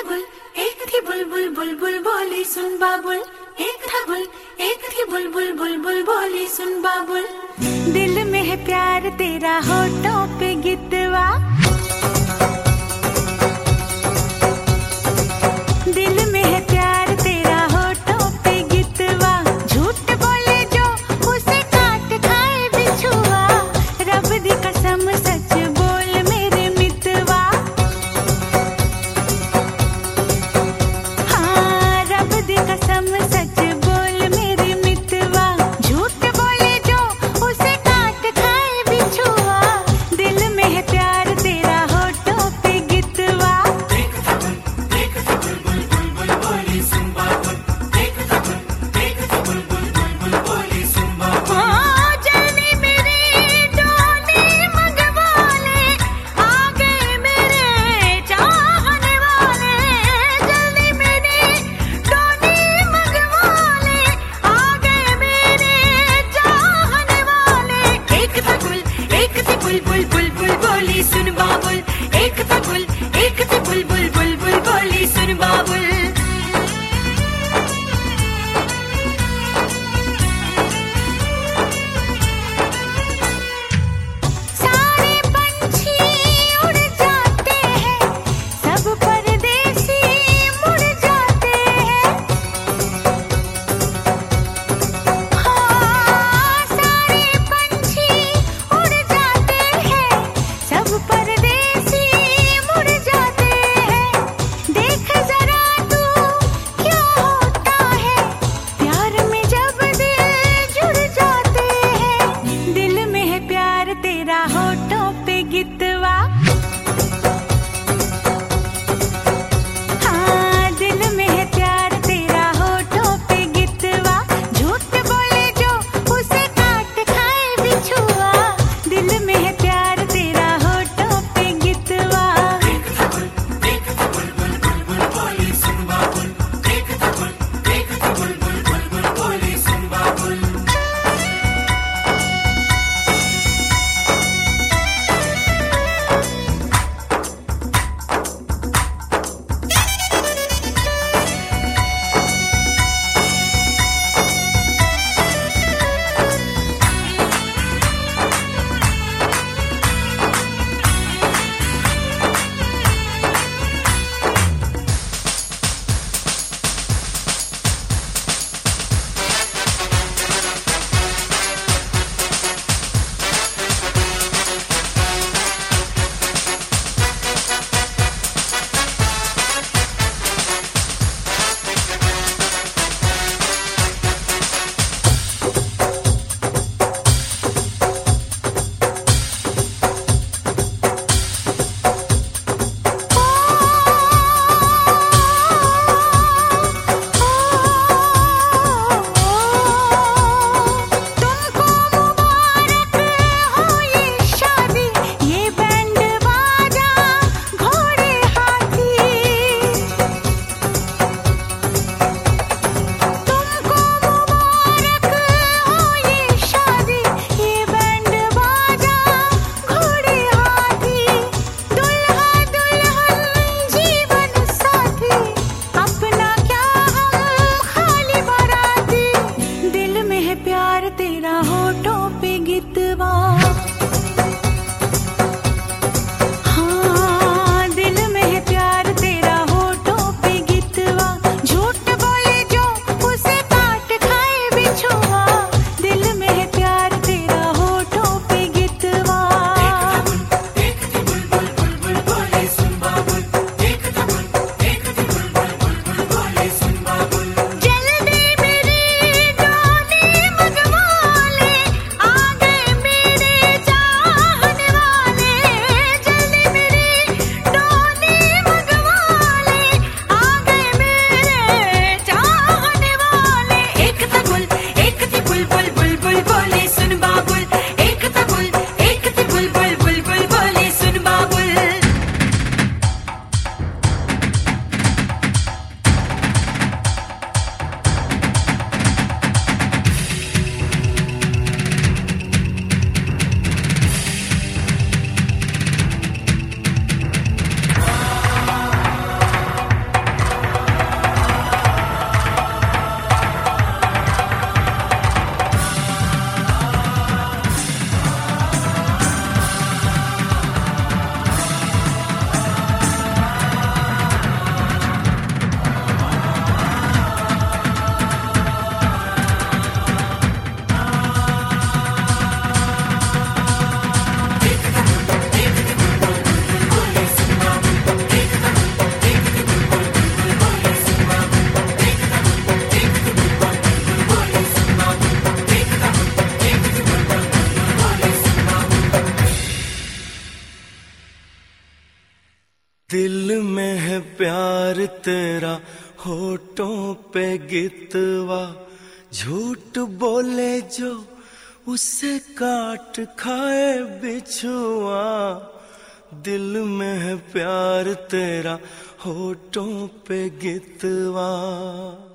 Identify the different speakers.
Speaker 1: गुल, एक थी बुलबुल बुलबुल बोली सुन बाबुल। एक था गुल, एक थी बुलबुल बुलबुल बोली सुन बाबुल। दिल में है प्यार तेरा होठों पे गितवा, दिल में है प्यार तेरा होठों पे गितवा। झूठ बोले जो उसे काट खाए बिछुआ, रब दी कसम सच बोल मेरे मितवा। हाँ रब दी कसम सच बोल मेरे मितवा। झूठ बोले जो उसे काट खाए बिछुआ, दिल में है प्यार
Speaker 2: दिल में है प्यार तेरा होठों पे गितवा, झूठ बोले जो उसे काट खाए बिछुआ। दिल में है प्यार तेरा होठों पे गितवा।